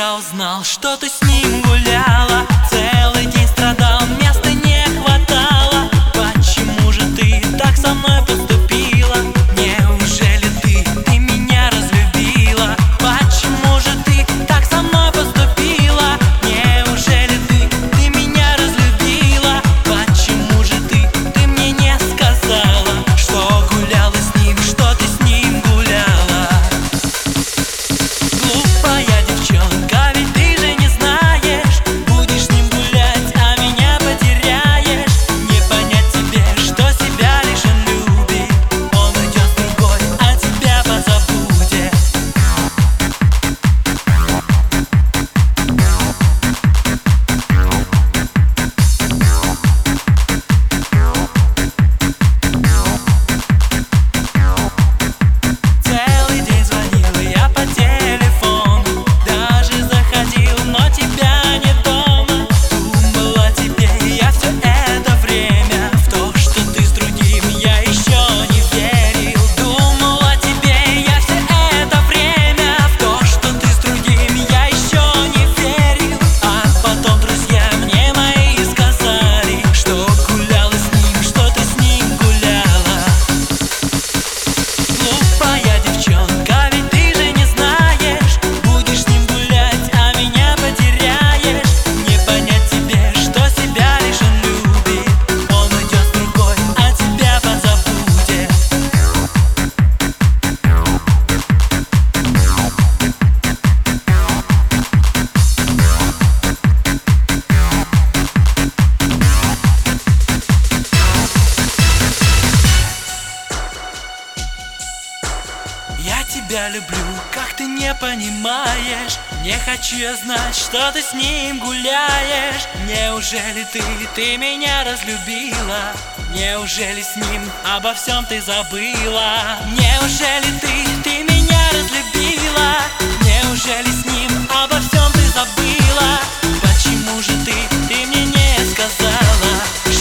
я узнал, что ты с ним гуляла. Целый день страдал, места не хватало. Почему же ты так со мной поступила? Неужели ты меня разлюбила? Почему же ты так со мной поступила? Неужели ты меня разлюбила? Почему же ты мне не сказала, что гуляла с ним, что ты с ним гуляла? Глупая девчонка, ведь ты же не знаешь, будешь с ним гулять, а меня потеряешь. Не понять тебе, что себя лишь он любит. Он уйдет с другой, а тебя позабудет. Целый день звонил я по телефону, даже заходил, но тебя не дома. Думала о тебе я все это время, в то, что ты с другим, я еще не верил. Думала о тебе я все это время, в то, что ты с другим, я еще не верил. А потом друзья мне мои сказали, что гуляла с ним, что ты с ним гуляла. Глупая девчонка, ведь ты же не знаешь, будешь с ним гулять, а меня потеряешь. Не понять тебе, что себя лишь он любит. Он уйдет с другой, а тебя позабудет. Я тебя люблю, как ты не понимаешь. Не хочу я знать, что ты с ним гуляешь. Неужели ты меня разлюбила? Неужели с ним обо всем ты забыла? Неужели ты меня разлюбила? Неужели с ним обо всем ты забыла? Почему же ты мне не сказала,